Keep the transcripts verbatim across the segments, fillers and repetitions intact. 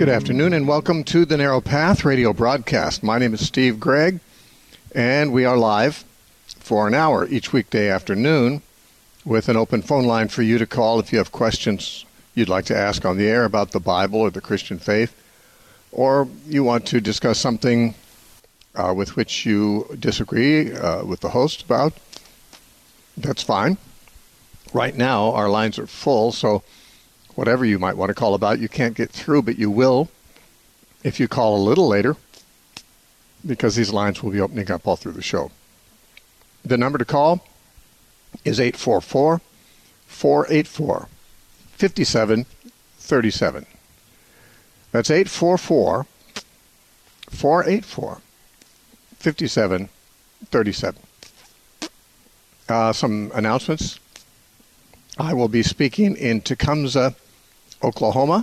Good afternoon and welcome to the Narrow Path radio broadcast. My name is Steve Gregg, and we are live for an hour each weekday afternoon with an open phone line for you to call if you have questions you'd like to ask on the air about the Bible or the Christian faith, or you want to discuss something uh, with which you disagree uh, with the host about. That's fine. Right now, our lines are full, so whatever you might want to call about, you can't get through, but you will if you call a little later, because these lines will be opening up all through the show. The number to call is eight four four, four eight four, five seven three seven. That's eight four four, four eight four, five seven three seven. Uh, some announcements. I will be speaking in Tecumseh, Oklahoma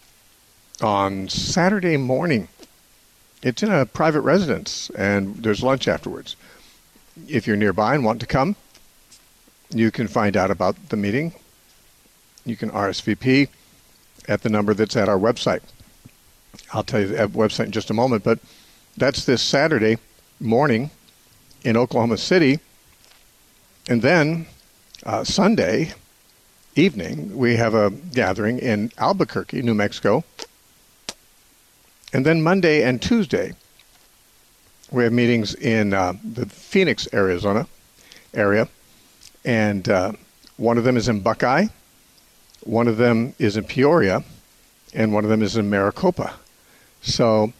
on Saturday morning. It's in a private residence, and there's lunch afterwards. If you're nearby and want to come, you can find out about the meeting. You can R S V P at the number that's at our website. I'll tell you the website in just a moment, but that's this Saturday morning in Oklahoma City. And then uh, Sunday evening, we have a gathering in Albuquerque, New Mexico. And then Monday and Tuesday, we have meetings in uh, the Phoenix, Arizona area. And uh, one of them is in Buckeye, one of them is in Peoria, and one of them is in Maricopa. So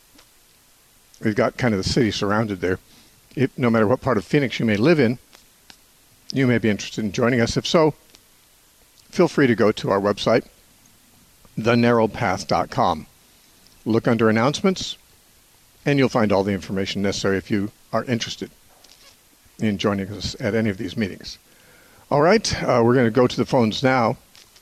we've got kind of the city surrounded there. If, no matter what part of Phoenix you may live in, you may be interested in joining us. If so, feel free to go to our website, the narrow path dot com. Look under announcements, and you'll find all the information necessary if you are interested in joining us at any of these meetings. All right, uh, we're going to go to the phones now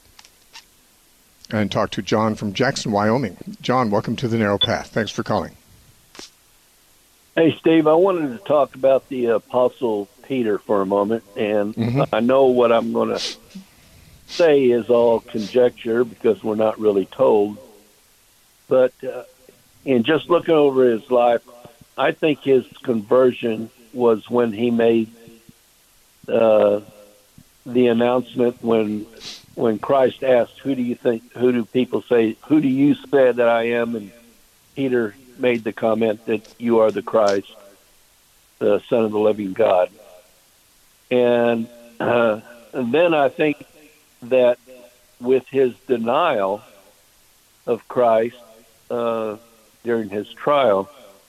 and talk to John from Jackson, Wyoming. John, welcome to the Narrow Path. Thanks for calling. Hey, Steve, I wanted to talk about the Apostle Peter for a moment, and mm-hmm. I know what I'm going to say is all conjecture because we're not really told. But uh, in just looking over his life, I think his conversion was when he made uh, the announcement when when Christ asked, "Who do you think? Who do people say? Who do you say that I am?" And Peter made the comment that you are the Christ, the Son of the living God. And, uh, and then I think that with his denial of Christ uh, during his trial,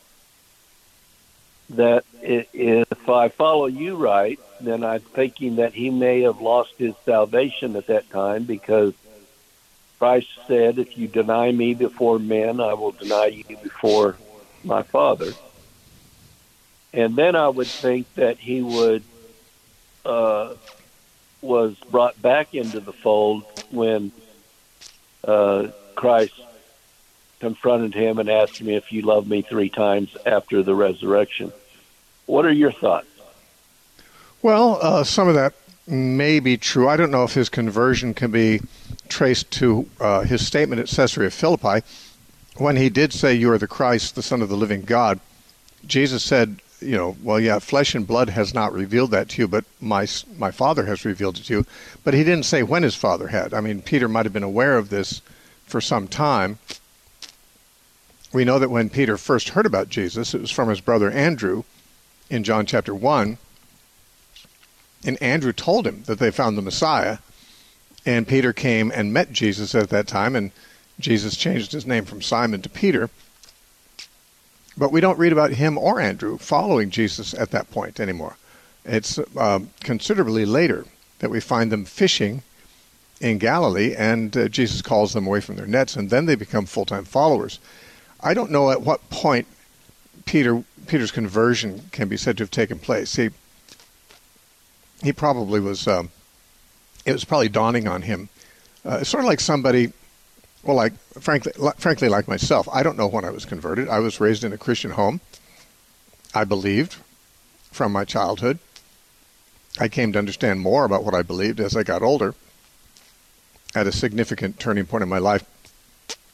that if I follow you right, then I'm thinking that he may have lost his salvation at that time, because Christ said, if you deny me before men, I will deny you before my Father. And then I would think that he would uh, was brought back into the fold when uh, Christ confronted him and asked me, if you love me, three times after the resurrection. What are your thoughts? Well, uh, some of that may be true. I don't know if his conversion can be traced to uh, his statement at Caesarea Philippi. When he did say, you are the Christ, the Son of the living God, Jesus said, you know, well, yeah, flesh and blood has not revealed that to you, but my my Father has revealed it to you. But he didn't say when his Father had. I mean, Peter might have been aware of this for some time. We know that when Peter first heard about Jesus, it was from his brother Andrew in John chapter one. And Andrew told him that they found the Messiah. And Peter came and met Jesus at that time, and Jesus changed his name from Simon to Peter. But we don't read about him or Andrew following Jesus at that point anymore. It's uh, considerably later that we find them fishing in Galilee, and uh, Jesus calls them away from their nets, and then they become full-time followers. I don't know at what point Peter Peter's conversion can be said to have taken place. He he probably was. Um, it was probably dawning on him. Uh, it's sort of like somebody. Well, like frankly, like, frankly, like myself, I don't know when I was converted. I was raised in a Christian home. I believed from my childhood. I came to understand more about what I believed as I got older. At a significant turning point in my life,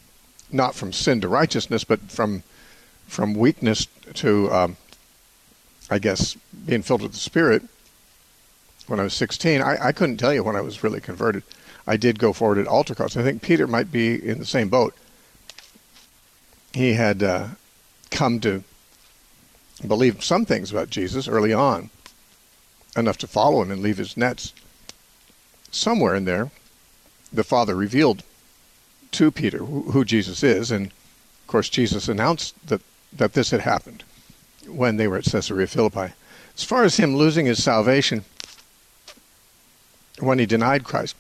not from sin to righteousness, but from from weakness to, um, I guess, being filled with the Spirit. When I was sixteen, I, I couldn't tell you when I was really converted. I did go forward at altar calls. I think Peter might be in the same boat. He had uh, come to believe some things about Jesus early on, enough to follow him and leave his nets. Somewhere in there, the Father revealed to Peter who, who Jesus is, and of course Jesus announced that, that this had happened when they were at Caesarea Philippi. As far as him losing his salvation when he denied Christ,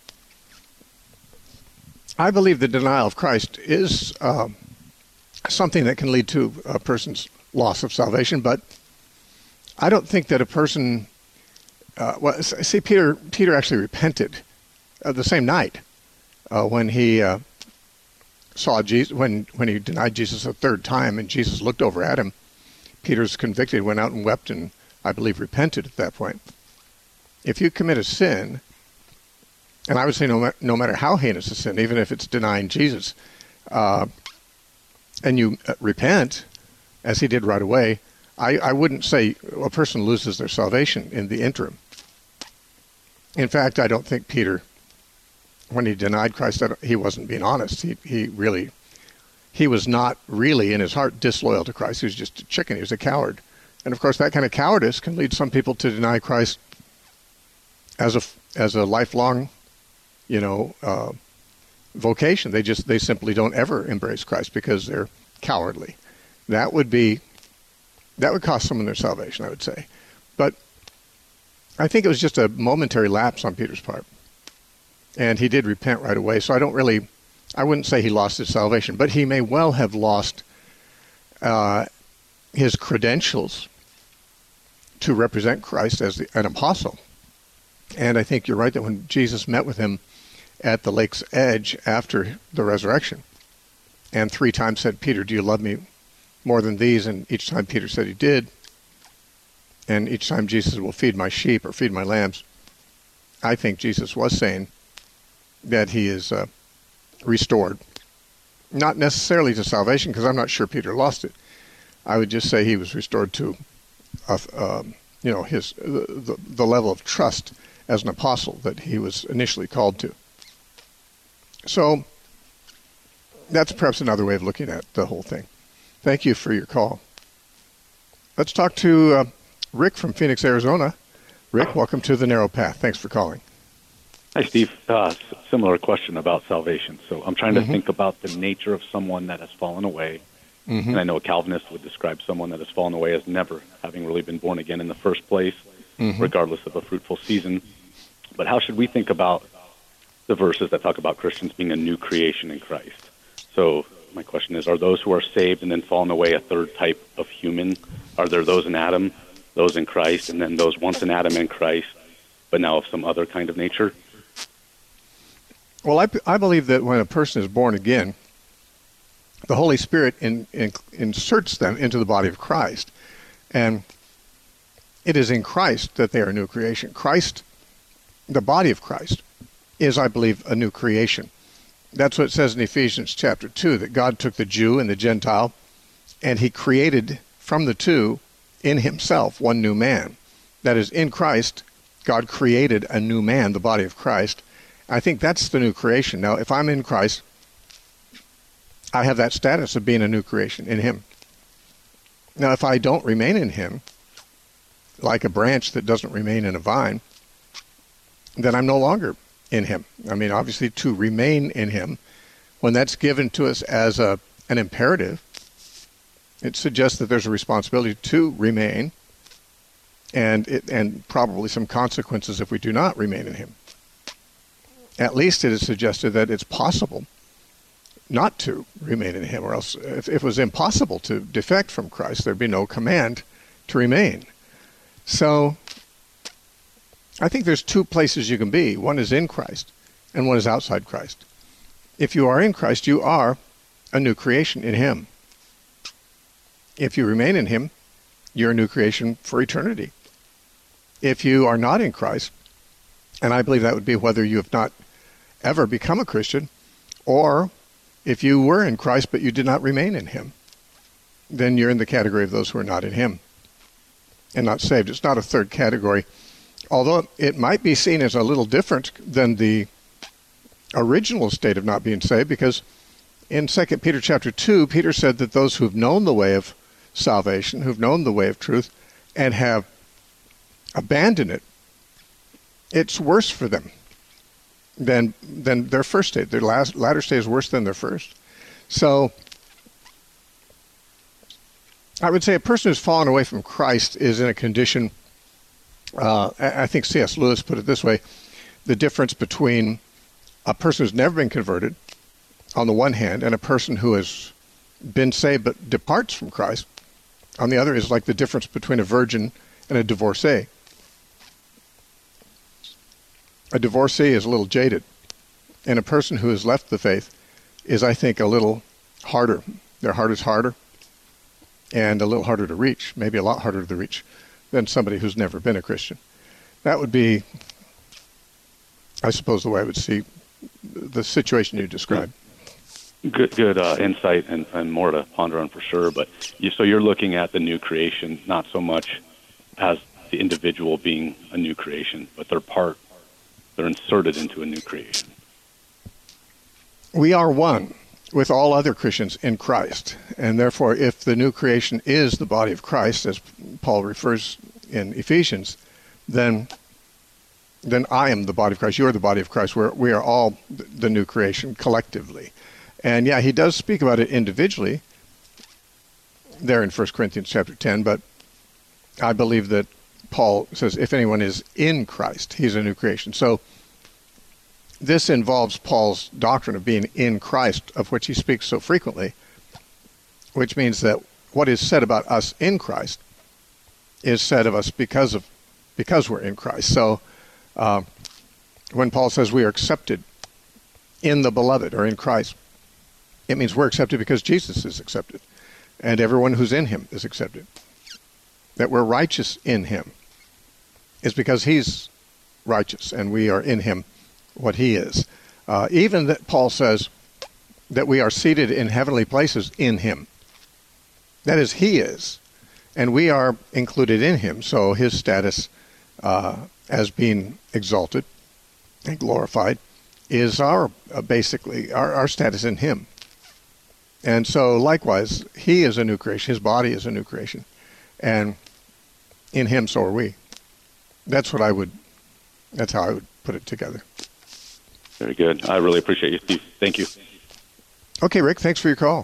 I believe the denial of Christ is um, something that can lead to a person's loss of salvation, but I don't think that a person, uh, well, see, Peter, Peter actually repented uh, the same night uh, when he uh, saw Jesus, when, when he denied Jesus a third time, and Jesus looked over at him. Peter's convicted, went out and wept, and I believe repented at that point. If you commit a sin, and I would say no, no matter how heinous a sin, even if it's denying Jesus, uh, and you uh, repent, as he did right away, I, I wouldn't say a person loses their salvation in the interim. In fact, I don't think Peter, when he denied Christ, he wasn't being honest. He he really, he was not really in his heart disloyal to Christ. He was just a chicken. He was a coward. And of course, that kind of cowardice can lead some people to deny Christ as a as a lifelong, you know, uh, vocation. They just they simply don't ever embrace Christ because they're cowardly. That would be that would cost someone their salvation, I would say. But I think it was just a momentary lapse on Peter's part, and he did repent right away. So I don't really, I wouldn't say he lost his salvation, but he may well have lost uh, his credentials to represent Christ as the, an apostle. And I think you're right that when Jesus met with him at the lake's edge after the resurrection, and three times said, "Peter, do you love me more than these?" And each time Peter said he did. And each time Jesus will feed my sheep or feed my lambs, I think Jesus was saying that he is uh, restored. Not necessarily to salvation, because I'm not sure Peter lost it. I would just say he was restored to, uh, um, you know, his the, the, the level of trust as an apostle that he was initially called to. So that's perhaps another way of looking at the whole thing. Thank you for your call. Let's talk to uh, Rick from Phoenix, Arizona. Rick, welcome to The Narrow Path. Thanks for calling. Hi, Steve. Uh, similar question about salvation. So I'm trying to mm-hmm. think about the nature of someone that has fallen away. Mm-hmm. And I know a Calvinist would describe someone that has fallen away as never having really been born again in the first place, mm-hmm. regardless of a fruitful season. But how should we think about the verses that talk about Christians being a new creation in Christ? So my question is, are those who are saved and then fallen away a third type of human? Are there those in Adam, those in Christ, and then those once in Adam and Christ, but now of some other kind of nature? Well, I, I believe that when a person is born again, the Holy Spirit in, in, inserts them into the body of Christ. And it is in Christ that they are a new creation. Christ, the body of Christ, is, I believe, a new creation. That's what it says in Ephesians chapter two, that God took the Jew and the Gentile, and he created from the two in himself one new man. That is, in Christ, God created a new man, the body of Christ. I think that's the new creation. Now, if I'm in Christ, I have that status of being a new creation in him. Now, if I don't remain in him, like a branch that doesn't remain in a vine, then I'm no longer in him. I mean, obviously, to remain in him, when that's given to us as a an imperative, it suggests that there's a responsibility to remain, and it, and probably some consequences if we do not remain in him. At least it is suggested that it's possible not to remain in him, or else if, if it was impossible to defect from Christ, there'd be no command to remain. So I think there's two places you can be. One is in Christ, and one is outside Christ. If you are in Christ, you are a new creation in him. If you remain in him, you're a new creation for eternity. If you are not in Christ, and I believe that would be whether you have not ever become a Christian, or if you were in Christ but you did not remain in him, then you're in the category of those who are not in him and not saved. It's not a third category, although it might be seen as a little different than the original state of not being saved, because in Second Peter chapter two, Peter said that those who've known the way of salvation, who've known the way of truth, and have abandoned it, it's worse for them than than their first state. Their last, latter state is worse than their first. So I would say a person who's fallen away from Christ is in a condition, uh, I think C S Lewis put it this way, the difference between a person who's never been converted, on the one hand, and a person who has been saved but departs from Christ, on the other, is like the difference between a virgin and a divorcee. A divorcee is a little jaded, and a person who has left the faith is, I think, a little harder. Their heart is harder and a little harder to reach, maybe a lot harder to reach than somebody who's never been a Christian. That would be, I suppose, the way I would see the situation you described. Good, good uh, insight, and, and more to ponder on for sure. But you, so you're looking at the new creation, not so much as the individual being a new creation, but they're part, they're inserted into a new creation. We are one with all other Christians in Christ, and therefore, if the new creation is the body of Christ, as Paul refers in Ephesians, then then I am the body of Christ. You are the body of Christ. We're, we are all the new creation collectively. And yeah, he does speak about it individually there in First Corinthians chapter ten, but I believe that Paul says if anyone is in Christ, he's a new creation. So this involves Paul's doctrine of being in Christ, of which he speaks so frequently, which means that what is said about us in Christ is said of us because of because we're in Christ. So uh, when Paul says we are accepted in the beloved or in Christ, it means we're accepted because Jesus is accepted, and everyone who's in him is accepted. That we're righteous in him is because he's righteous, and we are in him what he is. Uh, even that Paul says that we are seated in heavenly places in him. That is, he is, and we are included in him. So his status uh, as being exalted and glorified is our uh, basically our, our status in him. And so likewise, he is a new creation. His body is a new creation, and in him so are we. That's what I would. That's how I would put it together. Very good. I really appreciate you, Steve. Thank you. Okay, Rick, thanks for your call.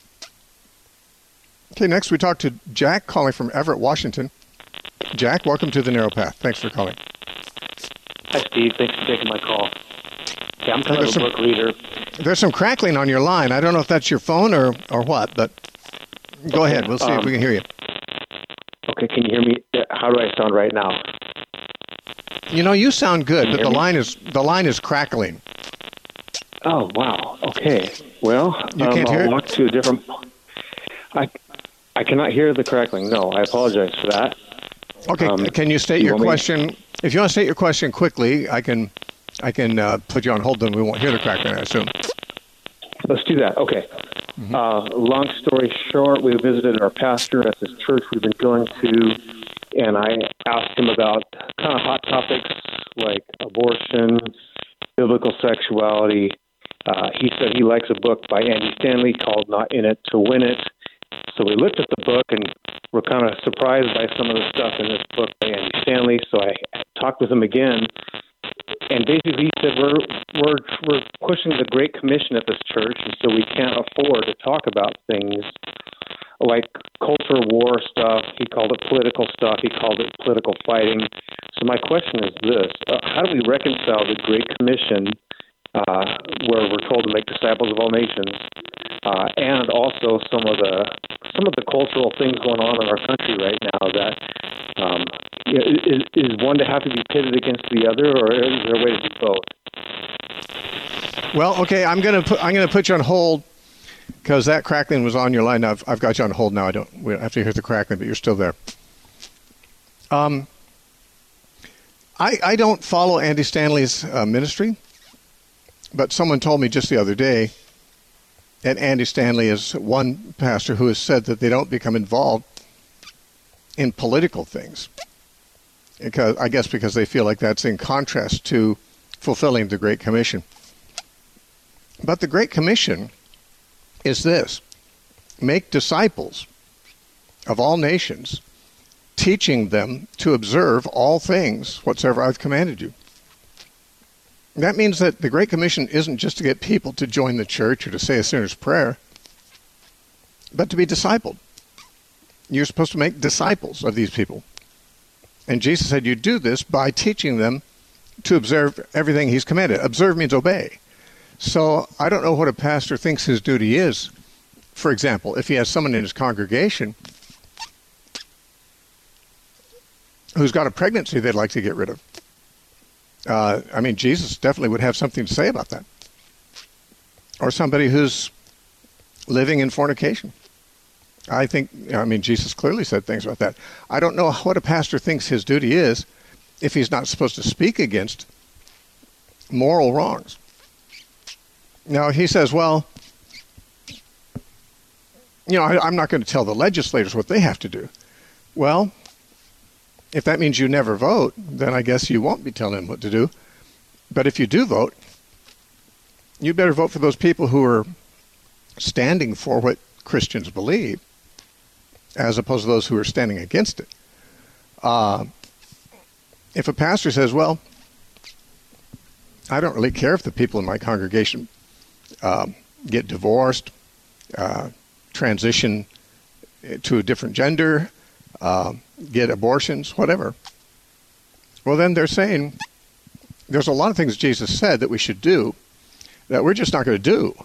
Okay, next we talk to Jack calling from Everett, Washington. Jack, welcome to The Narrow Path. Thanks for calling. Hi, Steve. Thanks for taking my call. Yeah, I'm kind there's of a some, book reader. There's some crackling on your line. I don't know if that's your phone or, or what, but go okay, ahead. We'll see um, if we can hear you. Okay, can you hear me? How do I sound right now? You know, you sound good, Can you but the hear me? line is the line is crackling. Oh, wow. Okay. Well, You um, can't I'll hear it? walk to a different... I, I cannot hear the crackling. No, I apologize for that. Okay, Um, can you state you your want me- question? If you want to state your question quickly, I can I can uh, put you on hold, then we won't hear the crackling, I assume. Let's do that. Okay. Mm-hmm. Uh, long story short, we visited our pastor at this church we've been going to, and I asked him about kind of hot topics like abortion, biblical sexuality. Uh, he said he likes a book by Andy Stanley called Not In It to Win It. So we looked at the book, and we're kind of surprised by some of the stuff in this book by Andy Stanley. So I talked with him again, and basically he said we're we're we're pushing the Great Commission at this church, and so we can't afford to talk about things like culture war stuff. He called it political stuff. He called it political fighting. So my question is this: uh, how do we reconcile the Great Commission, uh, where we're told to make disciples of all nations, uh, and also some of the some of the cultural things going on in our country right now that um, you know, is, is one to have to be pitted against the other, or is there a way to do both? Well, okay, I'm gonna put I'm gonna put you on hold because that crackling was on your line. Now I've, I've got you on hold now. I don't we don't have to hear the crackling, but you're still there. Um, I I don't follow Andy Stanley's uh, ministry, but someone told me just the other day And Andy Stanley is one pastor who has said that they don't become involved in political things, because I guess because they feel like that's in contrast to fulfilling the Great Commission. But the Great Commission is this: make disciples of all nations, teaching them to observe all things whatsoever I've commanded you. That means that the Great Commission isn't just to get people to join the church or to say a sinner's prayer, but to be discipled. You're supposed to make disciples of these people. And Jesus said you do this by teaching them to observe everything he's commanded. Observe means obey. So I don't know what a pastor thinks his duty is. For example, if he has someone in his congregation who's got a pregnancy they'd like to get rid of, Uh, I mean, Jesus definitely would have something to say about that. Or somebody who's living in fornication. I think, I mean, Jesus clearly said things about that. I don't know what a pastor thinks his duty is if he's not supposed to speak against moral wrongs. Now, he says, well, you know, I, I'm not going to tell the legislators what they have to do. Well, if that means you never vote, then I guess you won't be telling them what to do. But if you do vote, you better vote for those people who are standing for what Christians believe, as opposed to those who are standing against it. Uh, if a pastor says, well, I don't really care if the people in my congregation uh, get divorced, uh, transition to a different gender, uh, get abortions, whatever. Well, then they're saying there's a lot of things Jesus said that we should do that we're just not going to do.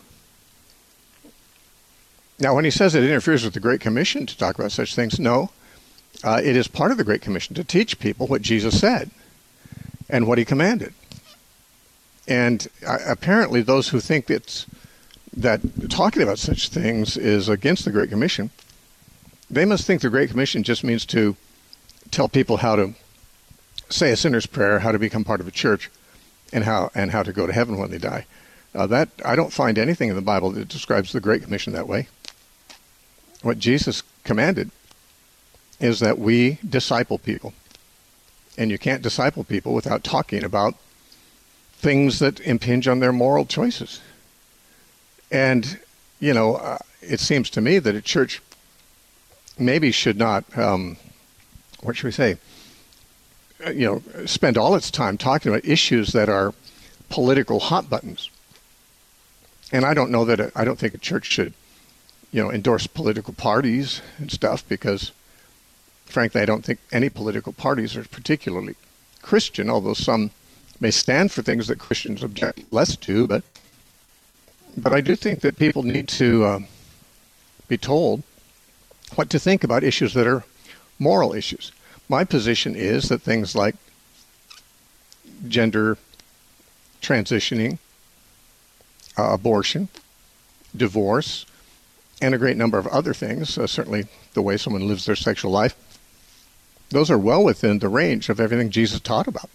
Now, when he says it interferes with the Great Commission to talk about such things, no. Uh, it is part of the Great Commission to teach people what Jesus said and what he commanded. And uh, apparently those who think it's, that talking about such things is against the Great Commission, they must think the Great Commission just means to tell people how to say a sinner's prayer, how to become part of a church, and how and how to go to heaven when they die. Uh, that I don't find anything in the Bible that describes the Great Commission that way. What Jesus commanded is that we disciple people. And you can't disciple people without talking about things that impinge on their moral choices. And, you know, uh, it seems to me that a church maybe should not, um, what should we say, uh, you know, spend all its time talking about issues that are political hot buttons. And I don't know that, a, I don't think a church should, you know, endorse political parties and stuff, because, frankly, I don't think any political parties are particularly Christian, although some may stand for things that Christians object less to. But, but I do think that people need to uh, be told what to think about issues that are moral issues. My position is that things like gender transitioning, uh, abortion, divorce, and a great number of other things, uh, certainly the way someone lives their sexual life, those are well within the range of everything Jesus taught about.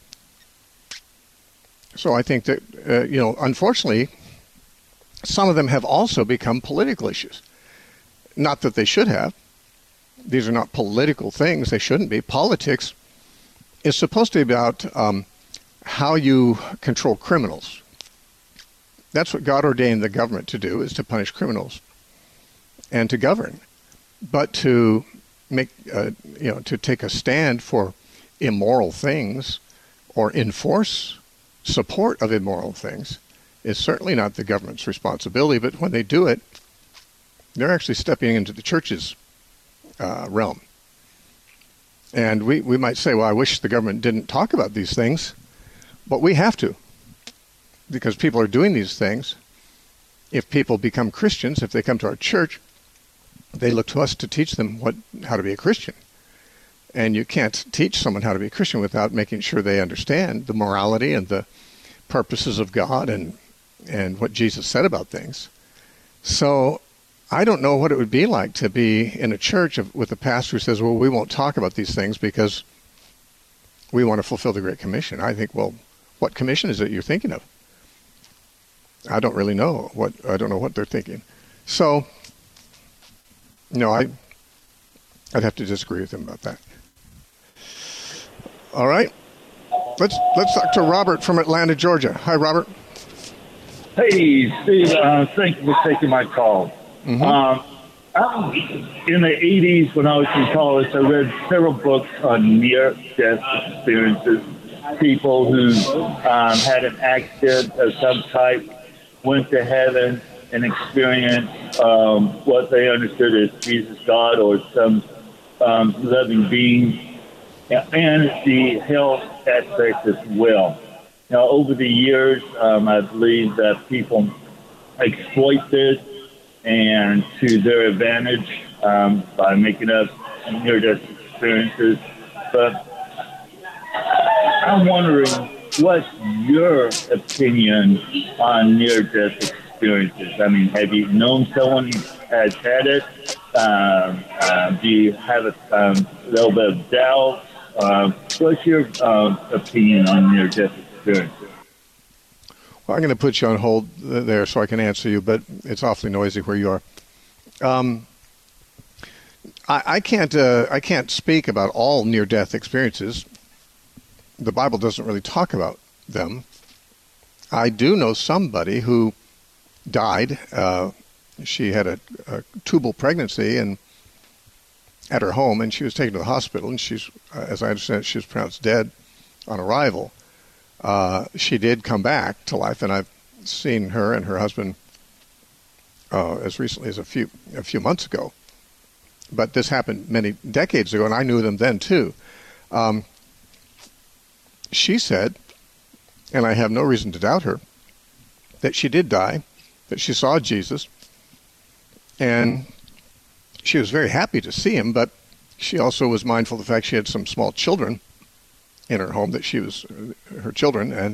So I think that, uh, you know, unfortunately, some of them have also become political issues. Not that they should have. These are not political things. They shouldn't be. Politics is supposed to be about um, how you control criminals. That's what God ordained the government to do, is to punish criminals and to govern. But to make, uh, you know, to take a stand for immoral things or enforce support of immoral things is certainly not the government's responsibility. But when they do it, they're actually stepping into the church's uh, realm. And we, we might say, well, I wish the government didn't talk about these things, but we have to, because people are doing these things. If people become Christians, if they come to our church, they look to us to teach them what how to be a Christian. And you can't teach someone how to be a Christian without making sure they understand the morality and the purposes of God and and what Jesus said about things. So I don't know what it would be like to be in a church of, with a pastor who says, well, we won't talk about these things because we want to fulfill the Great Commission. I think, well, what commission is it you're thinking of? I don't really know what I don't know what they're thinking. So, no, I, I'd have to disagree with him about that. All right. Let's let's talk to Robert from Atlanta, Georgia. Hi, Robert. Hey, Steve. Uh, thank you for taking my call. Mm-hmm. Um, I, in the eighties, when I was in college, I read several books on near-death experiences. People who um, had an accident of some type, went to heaven, and experienced um, what they understood as Jesus God or some um, loving being, and the health aspect as well. Now, over the years, um, I believe that people exploit this and to their advantage um, by making up near-death experiences. But I'm wondering, what's your opinion on near-death experiences? I mean, have you known someone who has had it? Um, uh, do you have a um, little bit of doubt? Uh, what's your uh, opinion on near-death experiences? Well, I'm going to put you on hold there so I can answer you, but it's awfully noisy where you are. Um, I, I can't. Uh, I can't speak about all near-death experiences. The Bible doesn't really talk about them. I do know somebody who died. Uh, she had a, a tubal pregnancy and at her home, and she was taken to the hospital, and she's, uh, as I understand it, she was pronounced dead on arrival. Uh, she did come back to life, and I've seen her and her husband uh, as recently as a few a few months ago. But this happened many decades ago, and I knew them then too. Um, she said, and I have no reason to doubt her, that she did die, that she saw Jesus, and she was very happy to see him, but she also was mindful of the fact she had some small children in her home, that she was uh, her children, and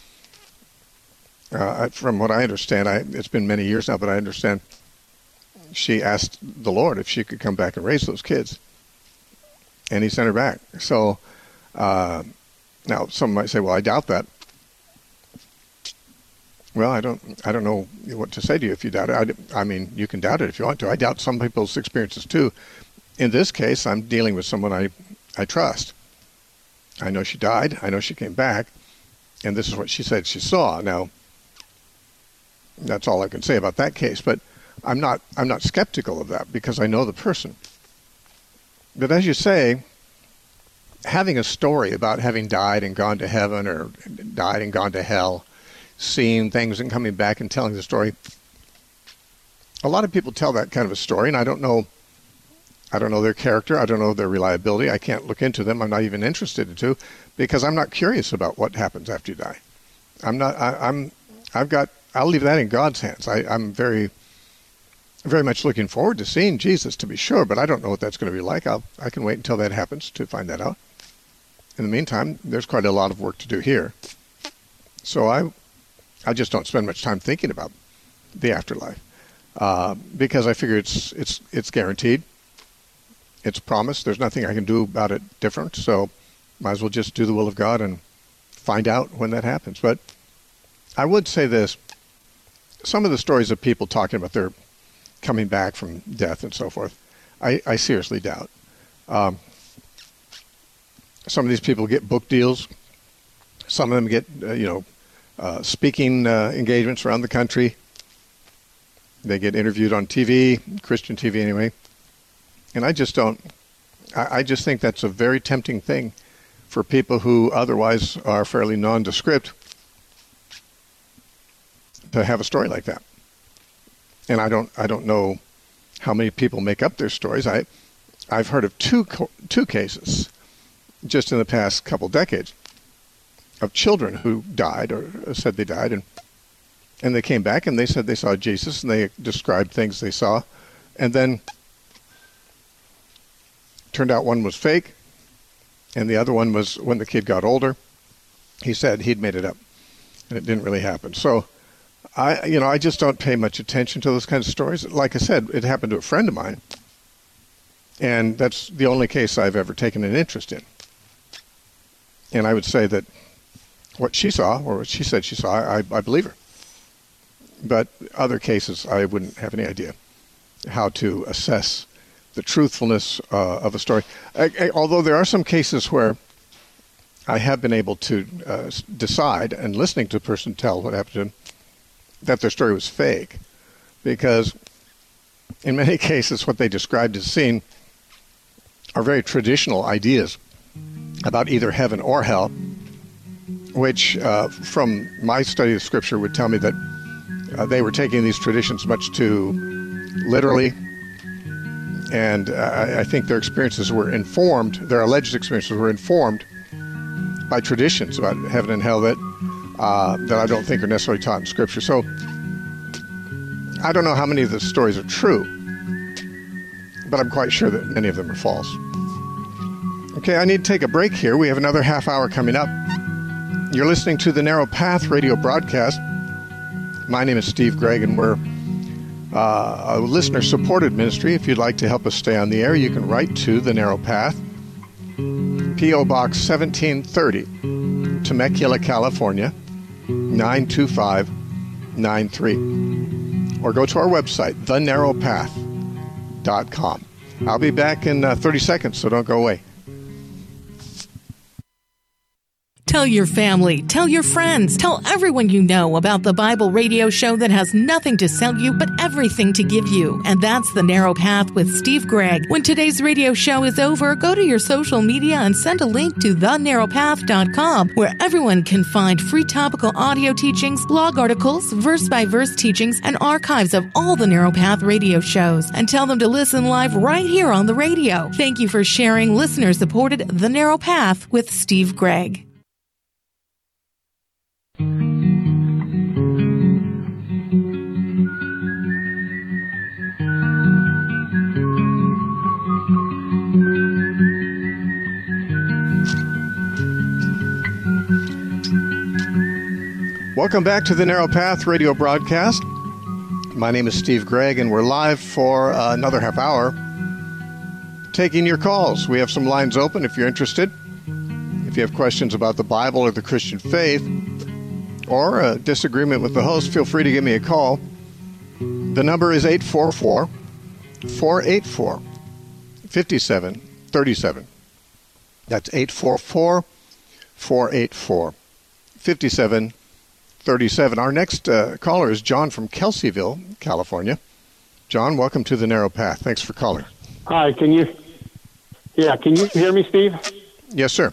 uh, from what I understand, I, it's been many years now, but I understand she asked the Lord if she could come back and raise those kids, and he sent her back. So uh, now some might say, well, I doubt that. Well, I don't I don't know what to say to you if you doubt it. I, I mean, you can doubt it if you want to. I doubt some people's experiences too. In this case, I'm dealing with someone I, I trust. I know she died. I know she came back. And this is what she said she saw. Now, that's all I can say about that case. But I'm not I'm not skeptical of that because I know the person. But as you say, having a story about having died and gone to heaven or died and gone to hell, seeing things and coming back and telling the story, a lot of people tell that kind of a story, and I don't know I don't know their character, I don't know their reliability, I can't look into them, I'm not even interested to, because I'm not curious about what happens after you die. I'm not I, I'm I've got I'll leave that in God's hands. I, I'm very very much looking forward to seeing Jesus, to be sure, but I don't know what that's going to be like. I'll I can wait until that happens to find that out. In the meantime, there's quite a lot of work to do here. So I I just don't spend much time thinking about the afterlife uh, because I figure it's it's it's guaranteed. It's promised. There's nothing I can do about it different. So might as well just do the will of God and find out when that happens. But I would say this: some of the stories of people talking about their coming back from death and so forth, I, I seriously doubt. Um, some of these people get book deals. Some of them get uh, you know. Uh, speaking uh, engagements around the country. They get interviewed on T V, Christian T V anyway. And I just don't, I, I just think that's a very tempting thing for people who otherwise are fairly nondescript to have a story like that. And I don't, I don't know how many people make up their stories. I, I've heard of two, two cases just in the past couple decades of children who died or said they died, and and they came back and they said they saw Jesus and they described things they saw, and then turned out one was fake and the other one was when the kid got older, he said he'd made it up and it didn't really happen. So I you know I just don't pay much attention to those kinds of stories. Like I said, it happened to a friend of mine, and that's the only case I've ever taken an interest in. And I would say that what she saw, or what she said she saw, I, I believe her. But other cases, I wouldn't have any idea how to assess the truthfulness uh, of a story. I, I, although there are some cases where I have been able to uh, decide, and listening to a person tell what happened to them, that their story was fake. Because in many cases, what they described as seeing are very traditional ideas about either heaven or hell, which uh, from my study of Scripture would tell me that uh, they were taking these traditions much too literally, and uh, I think their experiences were informed, their alleged experiences were informed by traditions about heaven and hell that uh, that I don't think are necessarily taught in Scripture. So I don't know how many of the stories are true, but I'm quite sure that many of them are false. Okay, I need to take a break here. We have another half hour coming up. You're listening to the Narrow Path radio broadcast. My name is Steve Gregg, and we're uh, a listener-supported ministry. If you'd like to help us stay on the air, you can write to the Narrow Path, P O Box seventeen thirty, Temecula, California, nine two five nine three. Or go to our website, the narrow path dot com. I'll be back in uh, thirty seconds, so don't go away. Tell your family, tell your friends, tell everyone you know about the Bible radio show that has nothing to sell you but everything to give you. And that's The Narrow Path with Steve Gregg. When today's radio show is over, go to your social media and send a link to the narrow path dot com, where everyone can find free topical audio teachings, blog articles, verse-by-verse teachings, and archives of all the Narrow Path radio shows. And tell them to listen live right here on the radio. Thank you for sharing listener-supported The Narrow Path with Steve Gregg. Welcome back to the Narrow Path radio broadcast. My name is Steve Gregg, and we're live for uh, another half hour taking your calls. We have some lines open if you're interested. If you have questions about the Bible or the Christian faith, or a disagreement with the host, feel free to give me a call. The number is eight four four, four eight four, five seven three seven. That's eight four four, four eight four, five seven three seven. Our next uh, caller is John from Kelseyville, California. John, welcome to the Narrow Path. Thanks for calling. Hi, can you, yeah, can you hear me, Steve? Yes, sir.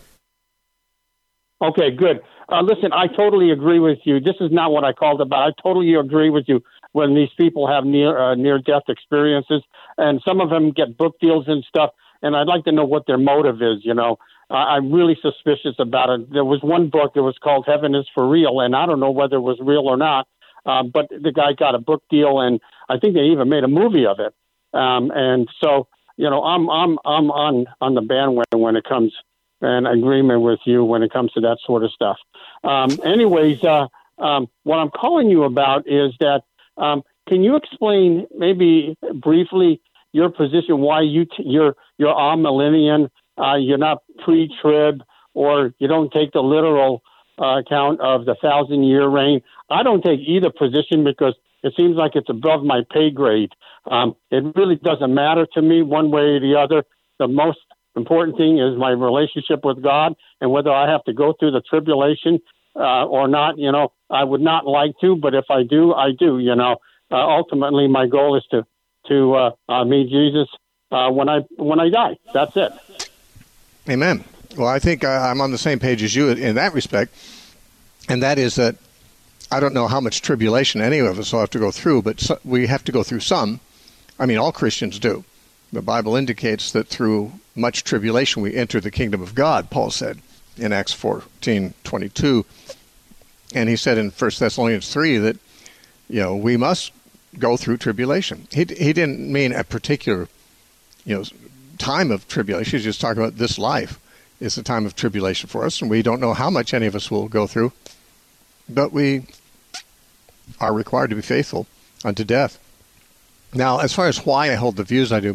Okay, good. Uh, listen, I totally agree with you. This is not what I called about. I totally agree with you when these people have near uh, near-death experiences, and some of them get book deals and stuff, and I'd like to know what their motive is, you know. Uh, I'm really suspicious about it. There was one book that was called Heaven is for Real, and I don't know whether it was real or not, uh, but the guy got a book deal, and I think they even made a movie of it. Um, and so, you know, I'm I'm I'm on, on the bandwagon when it comes and agreement with you when it comes to that sort of stuff. Um, anyways, uh, um, what I'm calling you about is that um, can you explain maybe briefly your position, why you t- you're you're amillennial, uh, you're not pre-trib, or you don't take the literal uh, account of the thousand-year reign? I don't take either position because it seems like it's above my pay grade. Um, it really doesn't matter to me one way or the other. The most important thing is my relationship with God, and whether I have to go through the tribulation uh, or not, you know, I would not like to, but if I do, I do, you know. Uh, ultimately, my goal is to to uh, uh, meet Jesus uh, when I when I die. That's it. Amen. Well, I think I, I'm on the same page as you in that respect, and that is that I don't know how much tribulation any of us will have to go through, but so, we have to go through some. I mean, all Christians do. The Bible indicates that through much tribulation we enter the kingdom of God, Paul said in Acts fourteen twenty-two. And he said in First Thessalonians three that, you know, we must go through tribulation. He he didn't mean a particular, you know, time of tribulation. He's just talking about this life is a time of tribulation for us, and we don't know how much any of us will go through, but we are required to be faithful unto death. Now, as far as why I hold the views I do,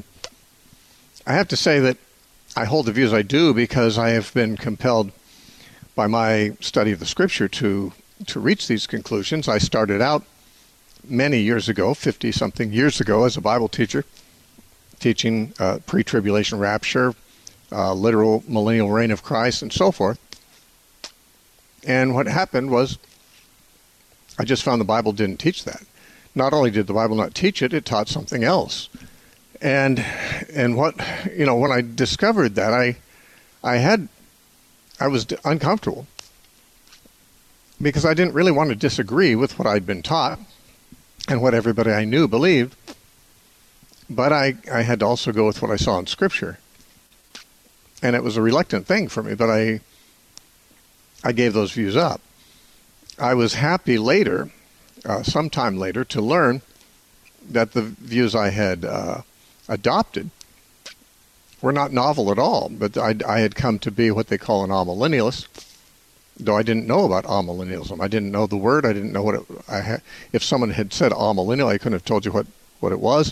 I have to say that I hold the views I do because I have been compelled by my study of the Scripture to to reach these conclusions. I started out many years ago, fifty-something years ago, as a Bible teacher, teaching uh, pre-tribulation rapture, uh, literal millennial reign of Christ, and so forth. And what happened was I just found the Bible didn't teach that. Not only did the Bible not teach it, it taught something else. And and what, you know, when I discovered that, I I had, I was uncomfortable because I didn't really want to disagree with what I'd been taught and what everybody I knew believed. But I, I had to also go with what I saw in Scripture. And it was a reluctant thing for me, but I I gave those views up. I was happy later, uh, sometime later, to learn that the views I had uh, adopted were not novel at all, but I, I had come to be what they call an amillennialist, though I didn't know about amillennialism. I didn't know the word. I didn't know what it, I had. If someone had said amillennial, I couldn't have told you what, what it was.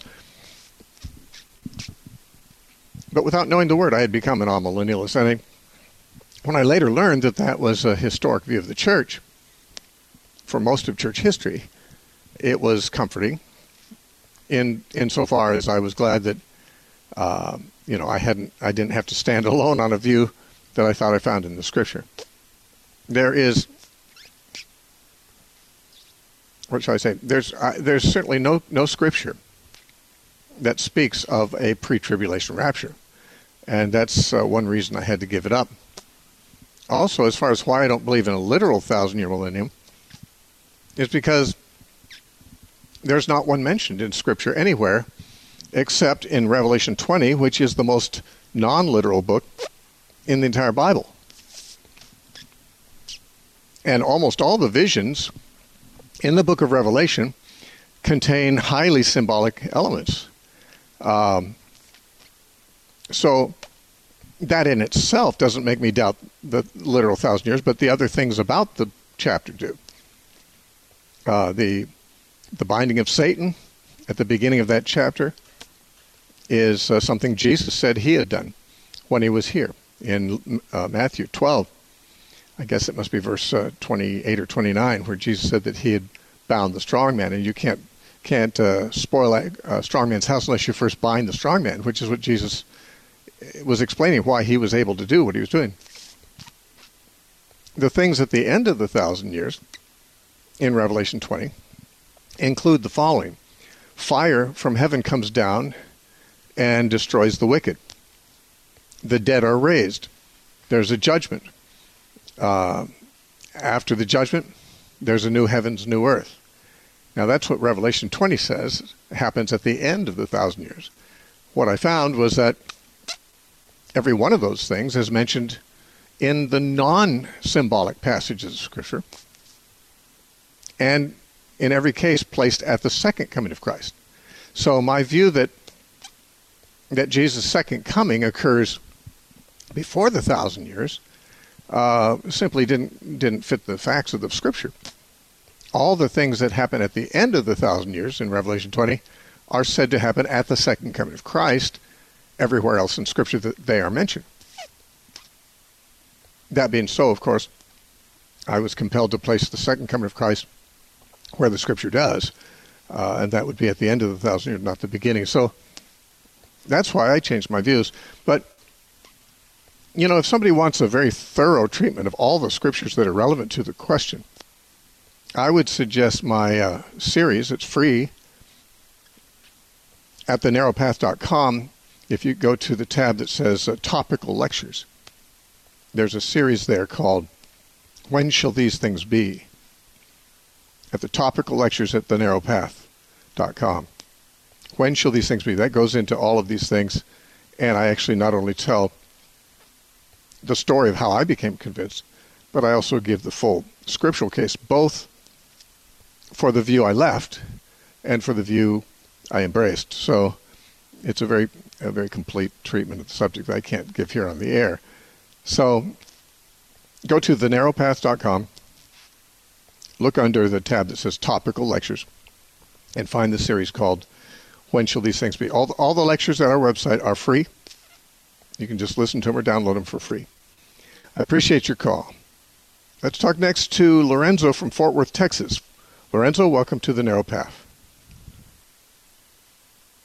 But without knowing the word, I had become an amillennialist. And I, when I later learned that that was a historic view of the church, for most of church history, it was comforting in insofar as I was glad that uh, you know I hadn't I didn't have to stand alone on a view that I thought I found in the Scripture. There is, what shall I say? There's uh, there's certainly no no Scripture that speaks of a pre-tribulation rapture, and that's uh, one reason I had to give it up. Also, as far as why I don't believe in a literal thousand-year millennium, is because there's not one mentioned in Scripture anywhere except in Revelation twenty, which is the most non-literal book in the entire Bible. And almost all the visions in the book of Revelation contain highly symbolic elements. Um, so that in itself doesn't make me doubt the literal thousand years, but the other things about the chapter do. Uh, the the binding of Satan at the beginning of that chapter is uh, something Jesus said he had done when he was here in uh, Matthew twelve. I guess it must be verse uh, twenty-eight or twenty-nine, where Jesus said that he had bound the strong man, and you can't can't uh, spoil a uh, strong man's house unless you first bind the strong man, which is what Jesus was explaining why he was able to do what he was doing. The things at the end of the thousand years in Revelation twenty include the following. Fire from heaven comes down and destroys the wicked. The dead are raised. There's a judgment. Uh, after the judgment, there's a new heavens, new earth. Now that's what Revelation twenty says happens at the end of the thousand years. What I found was that every one of those things is mentioned in the non-symbolic passages of Scripture, and in every case placed at the second coming of Christ. So my view that that Jesus' second coming occurs before the thousand years uh, simply didn't didn't fit the facts of the Scripture. All the things that happen at the end of the thousand years in Revelation twenty are said to happen at the second coming of Christ. Everywhere else in Scripture that they are mentioned. That being so, of course, I was compelled to place the second coming of Christ where the Scripture does, uh, and that would be at the end of the thousand years, not the beginning. So that's why I changed my views. But, you know, if somebody wants a very thorough treatment of all the Scriptures that are relevant to the question, I would suggest my uh, series. It's free at the narrow path dot com. If you go to the tab that says uh, Topical Lectures, there's a series there called When Shall These Things Be? At the Topical Lectures at the narrow path dot com. When shall these things be? That goes into all of these things, and I actually not only tell the story of how I became convinced, but I also give the full scriptural case, both for the view I left and for the view I embraced. So it's a very a very complete treatment of the subject that I can't give here on the air. So go to the narrow path dot com, look under the tab that says Topical Lectures, and find the series called When Shall These Things Be? All the, all the lectures at our website are free. You can just listen to them or download them for free. I appreciate your call. Let's talk next to Lorenzo from Fort Worth, Texas. Lorenzo, welcome to the Narrow Path.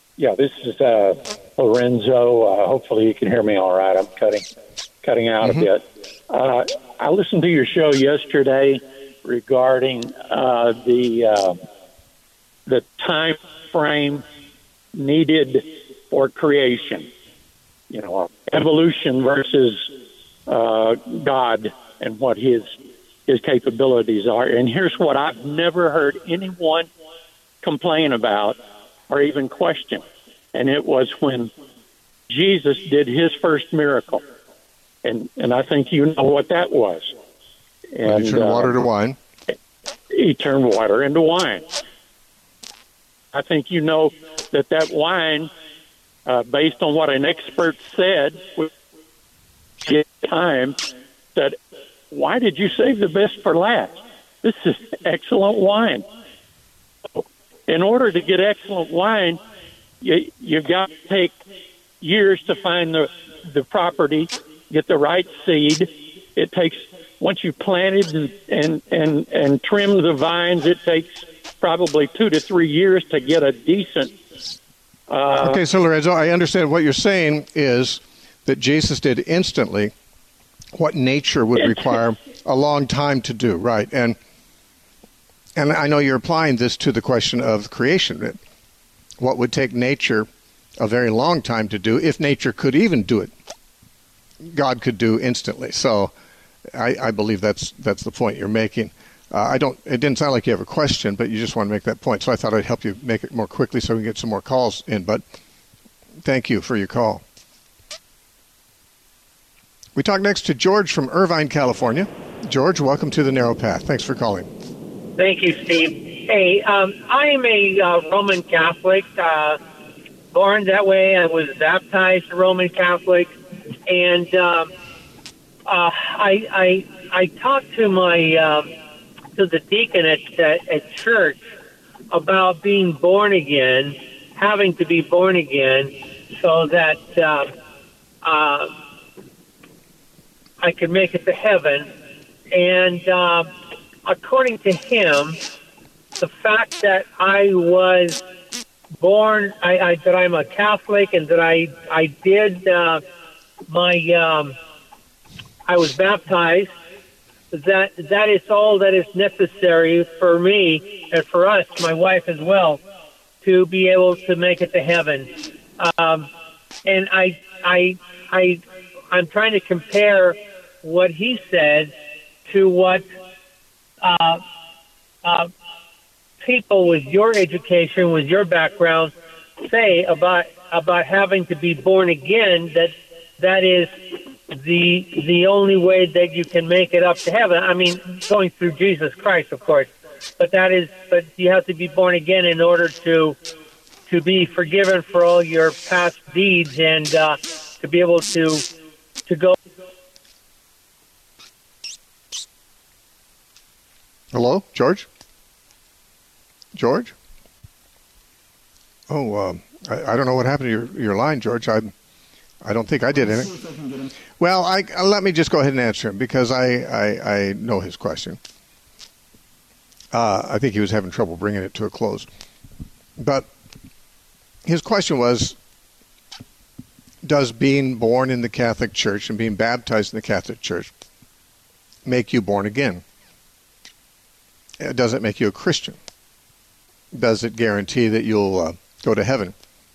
Yeah, this is uh, Lorenzo. Uh, hopefully you can hear me all right. I'm cutting cutting out mm-hmm. a bit. Uh, I listened to your show yesterday regarding uh, the uh, the time frame needed for creation. You know, evolution versus uh, God and what his his capabilities are. And here's what I've never heard anyone complain about or even question. And it was when Jesus did his first miracle. And and I think you know what that was. And he turned uh, water to wine. He turned water into wine. I think you know that that wine, uh, based on what an expert said, was at the time, that why did you save the best for last? This is excellent wine. In order to get excellent wine, you, you've got to take years to find the, the property, get the right seed. It takes, once you've planted and, and, and, and trimmed the vines, it takes probably two to three years to get a decent... Uh, okay, so Lorenzo, I understand what you're saying is that Jesus did instantly what nature would require a long time to do, right? And and I know you're applying this to the question of creation. What would take nature a very long time to do, if nature could even do it, God could do instantly. So I, I believe that's that's the point you're making. Uh, I don't. It didn't sound like you have a question, but you just want to make that point. So I thought I'd help you make it more quickly so we can get some more calls in. But thank you for your call. We talk next to George from Irvine, California. George, welcome to the Narrow Path. Thanks for calling. Thank you, Steve. Hey, um, I am a uh, Roman Catholic, uh, born that way. I was baptized a Roman Catholic, and um, uh, I, I I talked to my um, to the deacon at, at at church about being born again, having to be born again, so that uh, uh, I could make it to heaven. And uh, according to him, the fact that I was born, I, I, that I'm a Catholic, and that I I did uh, my, um, I was baptized, that that is all that is necessary for me and for us, my wife as well, to be able to make it to heaven. Um, and I I I I'm trying to compare what he said to what uh, uh, people with your education, with your background, say about about having to be born again. That that is the the only way that you can make it up to heaven. I mean, going through Jesus Christ, of course, but that is but you have to be born again in order to to be forgiven for all your past deeds, and uh, to be able to to go. Hello, George? George? Oh, um, I, I don't know what happened to your, your line, George. I I don't think I did anything. Well, I, uh, let me just go ahead and answer him, because I, I, I know his question. Uh, I think he was having trouble bringing it to a close. But his question was, does being born in the Catholic Church and being baptized in the Catholic Church make you born again? Does it make you a Christian? Does it guarantee that you'll uh, go to heaven?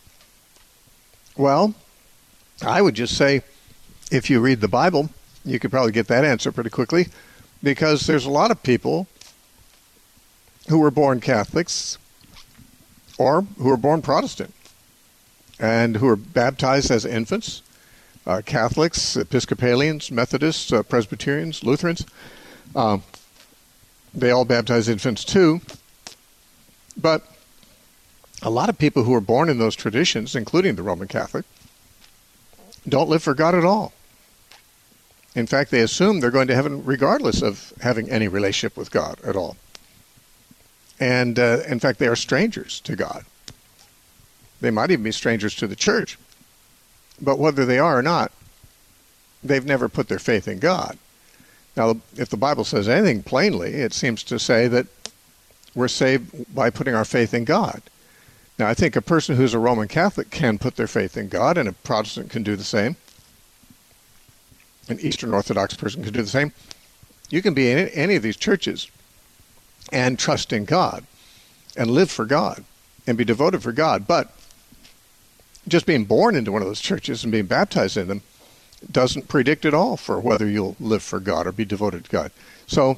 Well, I would just say, if you read the Bible, you could probably get that answer pretty quickly, because there's a lot of people who were born Catholics or who were born Protestant and who were baptized as infants, uh, Catholics, Episcopalians, Methodists, uh, Presbyterians, Lutherans. Uh, They all baptize infants too. But a lot of people who are born in those traditions, including the Roman Catholic, don't live for God at all. In fact, they assume they're going to heaven regardless of having any relationship with God at all. And uh, in fact, they are strangers to God. They might even be strangers to the church. But whether they are or not, they've never put their faith in God. Now, if the Bible says anything plainly, it seems to say that we're saved by putting our faith in God. Now, I think a person who's a Roman Catholic can put their faith in God, and a Protestant can do the same. An Eastern Orthodox person can do the same. You can be in any of these churches and trust in God and live for God and be devoted for God. But just being born into one of those churches and being baptized in them doesn't predict at all for whether you'll live for God or be devoted to God. So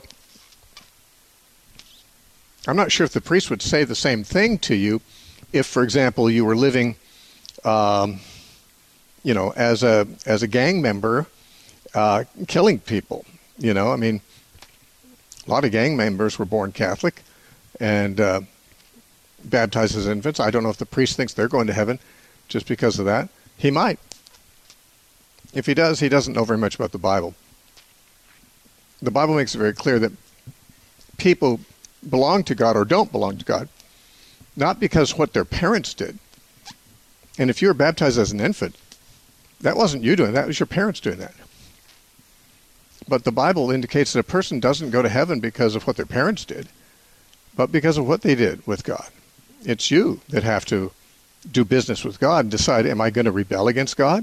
I'm not sure if the priest would say the same thing to you if, for example, you were living, um, you know, as a as a gang member, uh, killing people. You know, I mean, a lot of gang members were born Catholic and uh, baptized as infants. I don't know if the priest thinks they're going to heaven just because of that. He might. If he does, he doesn't know very much about the Bible. The Bible makes it very clear that people belong to God or don't belong to God, not because what their parents did. And if you were baptized as an infant, that wasn't you doing that, it was your parents doing that. But the Bible indicates that a person doesn't go to heaven because of what their parents did, but because of what they did with God. It's you that have to do business with God and decide, am I going to rebel against God?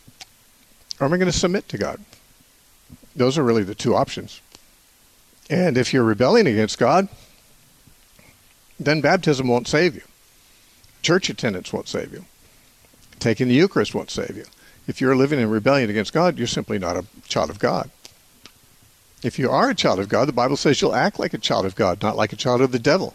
Or am I going to submit to God? Those are really the two options. And if you're rebelling against God, then baptism won't save you. Church attendance won't save you. Taking the Eucharist won't save you. If you're living in rebellion against God, you're simply not a child of God. If you are a child of God, the Bible says you'll act like a child of God, not like a child of the devil.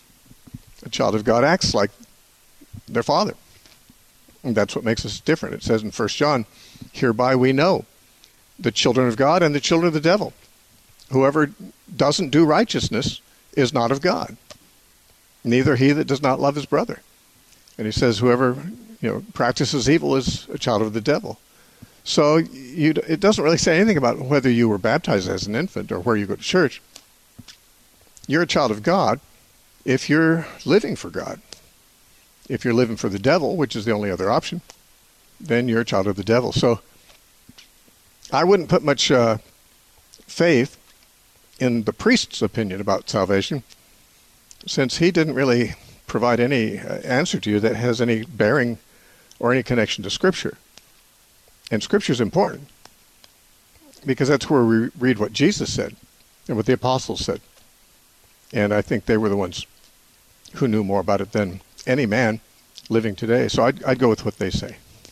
A child of God acts like their father. And that's what makes us different. It says in First John, hereby we know the children of God and the children of the devil. Whoever doesn't do righteousness is not of God. Neither he that does not love his brother. And he says whoever you know practices evil is a child of the devil. So you, it doesn't really say anything about whether you were baptized as an infant or where you go to church. You're a child of God if you're living for God. If you're living for the devil, which is the only other option, then you're a child of the devil. So I wouldn't put much uh, faith in the priest's opinion about salvation, since he didn't really provide any uh, answer to you that has any bearing or any connection to Scripture. And Scripture is important, because that's where we read what Jesus said and what the apostles said. And I think they were the ones who knew more about it than any man living today. So I'd, I'd go with what they say.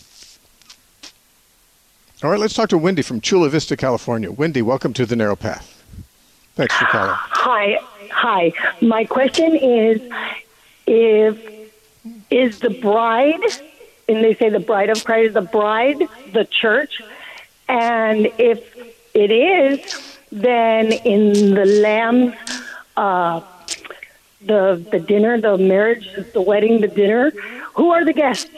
All right, let's talk to Wendy from Chula Vista, California. Wendy, welcome to The Narrow Path. Thanks for calling. Hi. Hi. My question is, if is the bride, and they say the bride of Christ is the bride, the church, and if it is, then in the Lamb's, uh, the the dinner, the marriage, the wedding, the dinner, who are the guests?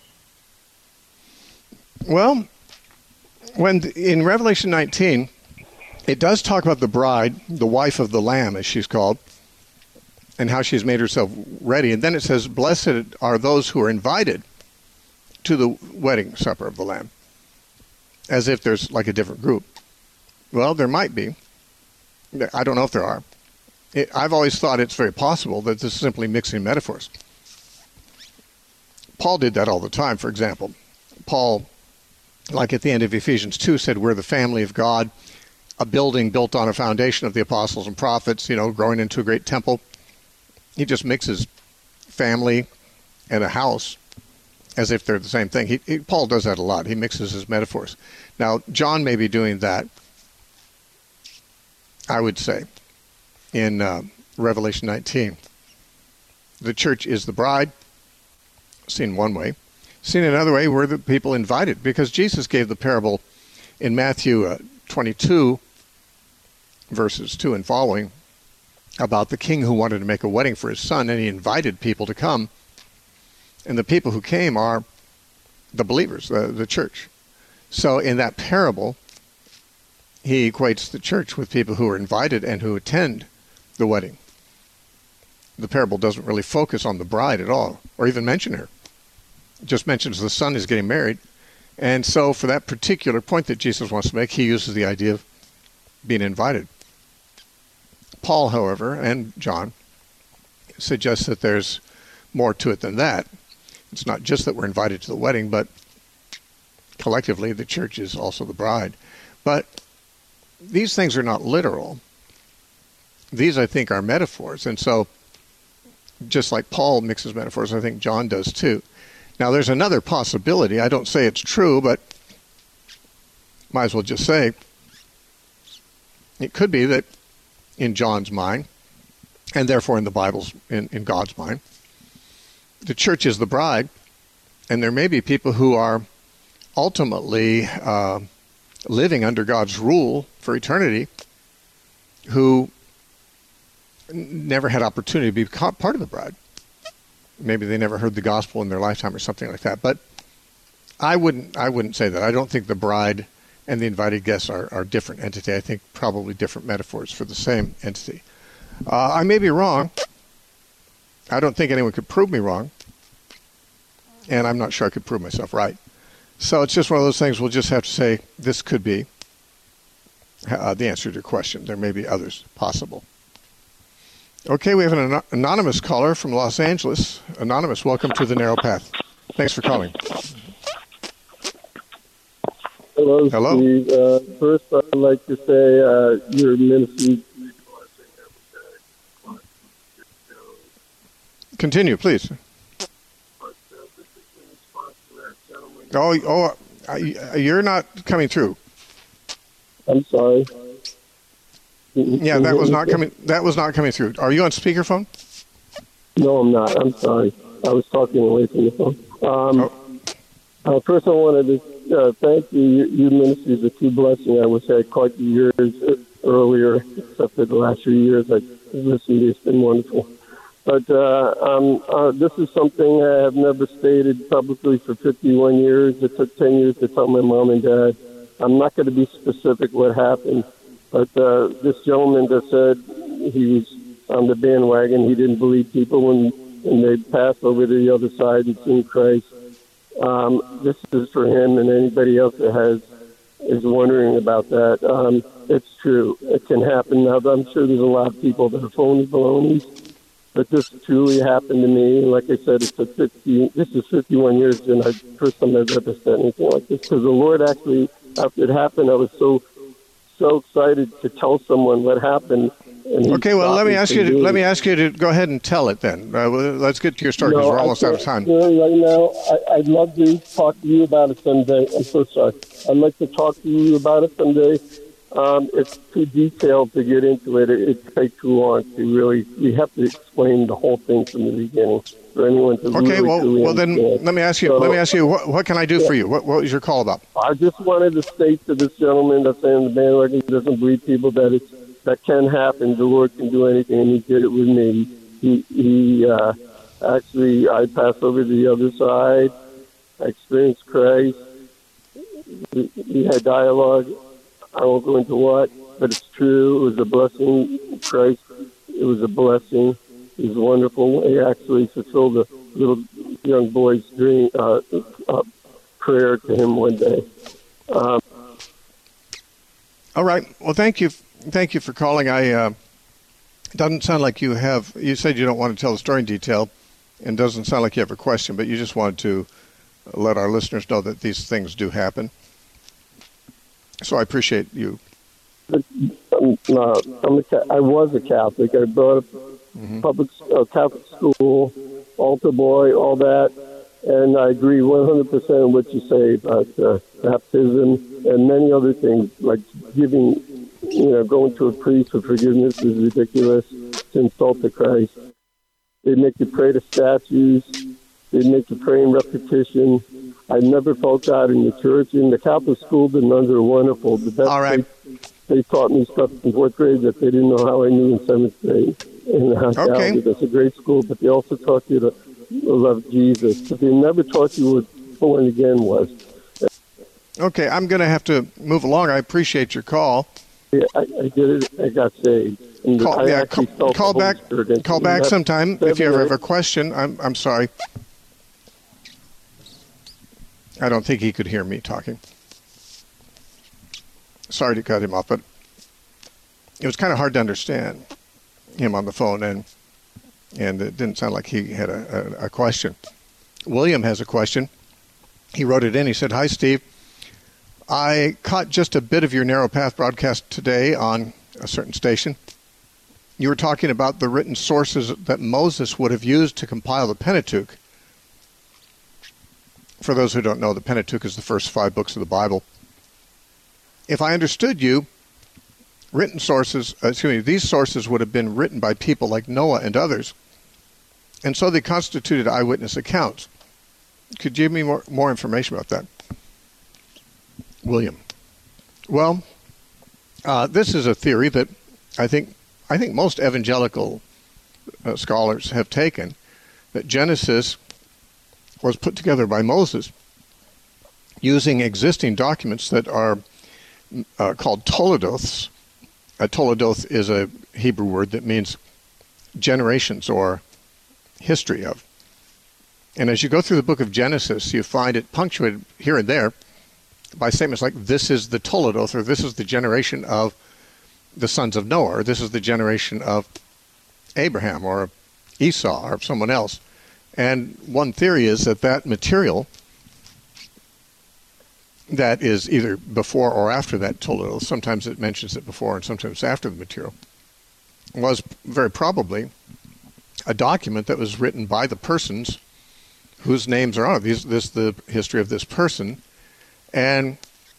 Well, when in Revelation nineteen, it does talk about the bride, the wife of the Lamb, as she's called, and how she's made herself ready. And then it says, blessed are those who are invited to the wedding supper of the Lamb, as if there's like a different group. Well, there might be. I don't know if there are. It, I've always thought it's very possible that this is simply mixing metaphors. Paul did that all the time, for example. Paul, like at the end of Ephesians two, said we're the family of God, a building built on a foundation of the apostles and prophets, you know, growing into a great temple. He just mixes family and a house as if they're the same thing. He, he, Paul does that a lot. He mixes his metaphors. Now, John may be doing that, I would say, in uh, Revelation nineteen. The church is the bride, seen one way. Seen another way, we're the people invited, because Jesus gave the parable in Matthew uh, twenty-two, verses two and following, about the king who wanted to make a wedding for his son, and he invited people to come. And the people who came are the believers, the, the church. So in that parable, he equates the church with people who are invited and who attend the wedding. The parable doesn't really focus on the bride at all, or even mention her. It just mentions the son is getting married. And so for that particular point that Jesus wants to make, he uses the idea of being invited. Paul, however, and John, suggests that there's more to it than that. It's not just that we're invited to the wedding, but collectively the church is also the bride. But these things are not literal. These, I think, are metaphors. And so, just like Paul mixes metaphors, I think John does too. Now, there's another possibility. I don't say it's true, but might as well just say it could be that in John's mind, and therefore in the Bible's, in, in God's mind, the church is the bride, and there may be people who are ultimately uh, living under God's rule for eternity who never had opportunity to be part of the bride. Maybe they never heard the gospel in their lifetime or something like that. But I wouldn't I wouldn't say that. I don't think the bride and the invited guests are, are different entity. I think probably different metaphors for the same entity. Uh, I may be wrong. I don't think anyone could prove me wrong. And I'm not sure I could prove myself right. So it's just one of those things we'll just have to say this could be uh, the answer to your question. There may be others possible. Okay, we have an an- anonymous caller from Los Angeles. Anonymous, welcome to the Narrow Path. Thanks for calling. Hello, Hello. Steve. Uh, first, I'd like to say uh, your ministry. Continue, please. Oh, oh, uh, you're not coming through. I'm sorry. Yeah, that was not coming. That was not coming through. Are you on speakerphone? No, I'm not. I'm sorry. I was talking away from the phone. Um, oh. uh, first, I wanted to uh, thank you. Your, your ministry is a true blessing. I wish I had caught you years earlier, except for the last few years. I listened to you. It's been wonderful. But uh, um, uh, this is something I have never stated publicly for fifty-one years. It took ten years to tell my mom and dad. I'm not going to be specific what happened, but uh, this gentleman that said he was on the bandwagon, he didn't believe people when, when they passed over to the other side and seen Christ. Um, this is for him and anybody else that has is wondering about that. Um, it's true. It can happen. Now, I'm sure there's a lot of people that are phony balonies. But this truly happened to me. Like I said, it's a fifty. This is fifty-one years, and I first time I've ever said anything like this. Because the Lord actually, after it happened, I was so so excited to tell someone what happened. And okay, well, let me ask you. To, let me ask you to go ahead and tell it. Then uh, well, let's get to your story because no, we're almost out of time. Right now, I, I'd love to talk to you about it someday. I'm so sorry. I'd like to talk to you about it someday. Um, it's too detailed to get into it. It it takes too long to really. We have to explain the whole thing from the beginning for anyone to. Okay, really, well, really well then understand. let me ask you. So, let me ask you. What, what can I do yeah. for you? What What was your call about? I just wanted to state to this gentleman that's saying the bandwagon doesn't believe people that it's that can happen. The Lord can do anything, and He did it with me. He He uh, actually I passed over to the other side. I experienced Christ. We, we had dialogue. I won't go into what, but it's true. It was a blessing. Christ, it was a blessing. It was wonderful. He actually fulfilled a little young boy's dream, uh, uh, prayer to him one day. Um, All right. Well, thank you. Thank you for calling. I uh, it doesn't sound like you have. You said you don't want to tell the story in detail, and doesn't sound like you have a question. But you just wanted to let our listeners know that these things do happen. So I appreciate you. I'm, uh, I'm a, I was a Catholic. I brought up mm-hmm. public uh, Catholic school, altar boy, all that, and I agree one hundred percent with what you say about uh, baptism and many other things like giving. You know, going to a priest for forgiveness is ridiculous. It's insult to Christ. They make you pray to statues. They make you pray in repetition. I never felt God in the church. In the Catholic school, the nuns are wonderful. The best All right. They, they taught me stuff in fourth grade that they didn't know how I knew in seventh grade. In the okay. That's a great school, but they also taught you to love Jesus. But they never taught you what born again was. Okay, I'm going to have to move along. I appreciate your call. Yeah, I, I did it. I got saved. And Call, I yeah, call, call back. Call back sometime if you ever have a question. I'm I'm sorry. I don't think he could hear me talking. Sorry to cut him off, but it was kind of hard to understand him on the phone, and and it didn't sound like he had a, a, a question. William has a question. He wrote it in. He said, "Hi, Steve. I caught just a bit of your Narrow Path broadcast today on a certain station. You were talking about the written sources that Moses would have used to compile the Pentateuch. For those who don't know, the Pentateuch is the first five books of the Bible. If I understood you, written sources, excuse me, these sources would have been written by people like Noah and others, and so they constituted eyewitness accounts. Could you give me more, more information about that?" William. Well, uh, this is a theory that I think I think most evangelical uh, scholars have taken, that Genesis was put together by Moses using existing documents that are uh, called Toledoths. A Toledoth is a Hebrew word that means generations or history of. And as you go through the book of Genesis, you find it punctuated here and there by statements like, this is the Toledoth, or this is the generation of the sons of Noah, or this is the generation of Abraham, or Esau, or someone else. And one theory is that that material that is either before or after that Toledoth, sometimes it mentions it before and sometimes after the material, was very probably a document that was written by the persons whose names are on it. These, this the history of this person. And,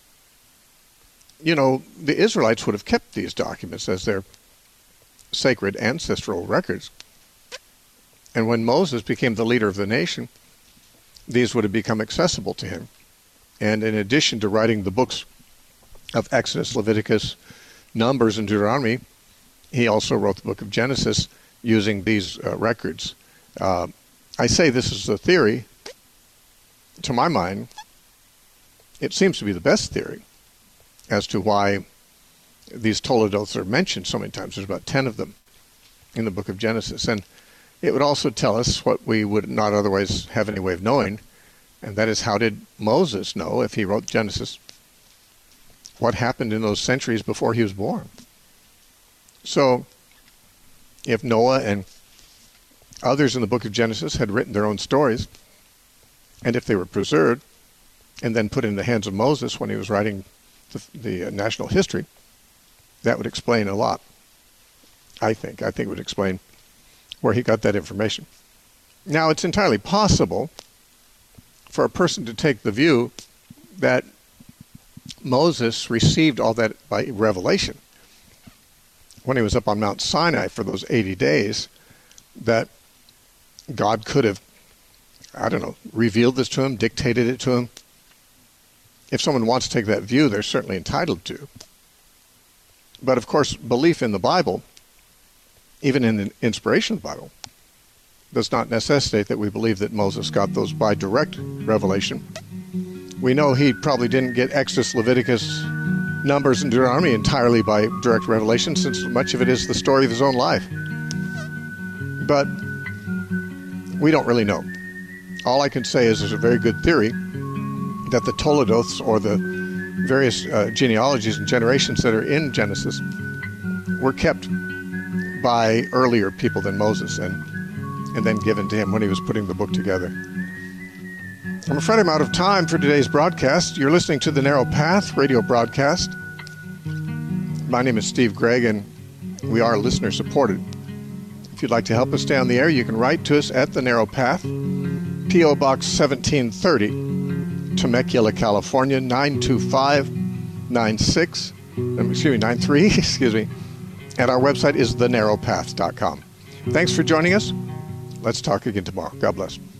you know, the Israelites would have kept these documents as their sacred ancestral records. And when Moses became the leader of the nation, these would have become accessible to him. And in addition to writing the books of Exodus, Leviticus, Numbers, and Deuteronomy, he also wrote the book of Genesis using these uh, records. Uh, I say this is a theory. To my mind, it seems to be the best theory as to why these Toledoths are mentioned so many times. There's about ten of them in the book of Genesis. And it would also tell us what we would not otherwise have any way of knowing, and that is, how did Moses know, if he wrote Genesis, what happened in those centuries before he was born? So, if Noah and others in the book of Genesis had written their own stories, and if they were preserved and then put in the hands of Moses when he was writing the, the uh, national history, that would explain a lot, I think. I think it would explain where he got that information. Now, it's entirely possible for a person to take the view that Moses received all that by revelation when he was up on Mount Sinai for those eighty days, that God could have, I don't know, revealed this to him, dictated it to him. If someone wants to take that view, they're certainly entitled to. But of course, belief in the Bible, even in the inspiration of the Bible, does not necessitate that we believe that Moses got those by direct revelation. We know he probably didn't get Exodus, Leviticus, Numbers, and Deuteronomy entirely by direct revelation, since much of it is the story of his own life. But we don't really know. All I can say is there's a very good theory that the Toledoths, or the various uh, genealogies and generations that are in Genesis, were kept by earlier people than Moses, and and then given to him when he was putting the book together. I'm afraid I'm out of time for today's broadcast. You're listening to the Narrow Path radio broadcast. My name is Steve Gregg, and we are listener supported. If you'd like to help us stay on the air, you can write to us at the Narrow Path, P O Box seventeen thirty, Temecula, California, nine two five nine six, excuse me, nine three, excuse me. And our website is the narrow path dot com. Thanks for joining us. Let's talk again tomorrow. God bless.